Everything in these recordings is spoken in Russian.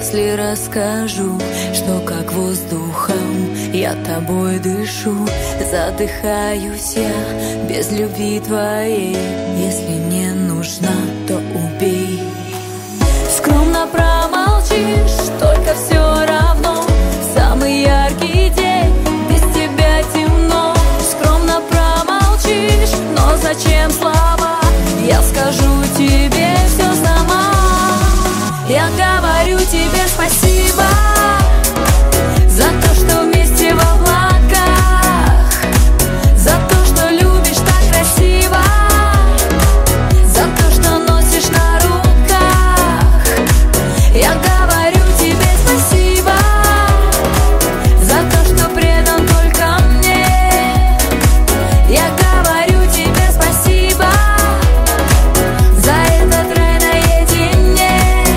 если расскажу, что как воздухом я тобой дышу? Задыхаюсь я без любви твоей. Если не нужна, то убей. Скромно промолчишь, только все равно самый яркий день без тебя темно. Скромно промолчишь, но зачем слова? Я скажу тебе все сама. Я говорю тебе спасибо за то, что вместе в облаках, за то, что любишь так красиво, за то, что носишь на руках. Я говорю тебе спасибо за то, что предан только мне. Я говорю тебе спасибо за этот рай наедине.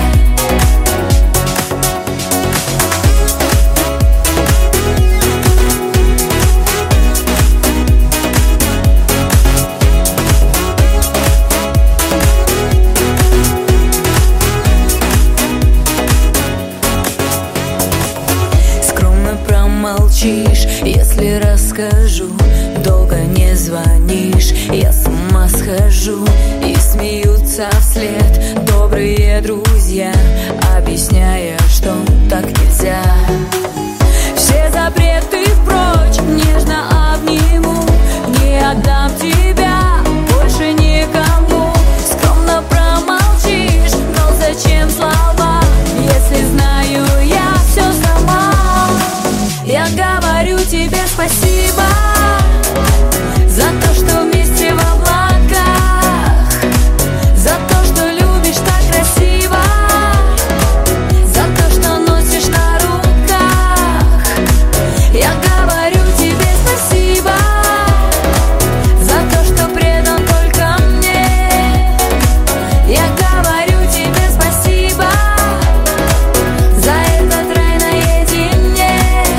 Скромно промолчишь, если расскажу. Долго не звонишь, я с ума схожу. И смеются вслед добрые друзья, объясняя, что так нельзя. Все запреты прочь, нежно обниму. Не отдам тебя больше никому. Скромно промолчишь, но зачем слова, если знаю я все сама. Я говорю тебе спасибо за то, что вместе в облаках, за то, что любишь так красиво, за то, что носишь на руках. Я говорю тебе спасибо за то, что предан только мне. Я говорю тебе спасибо за этот рай наедине.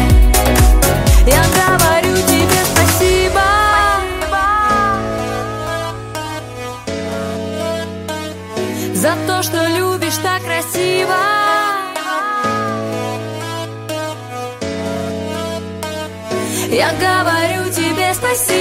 Я говорю тебе спасибо за то, что любишь так красиво. Я говорю тебе спасибо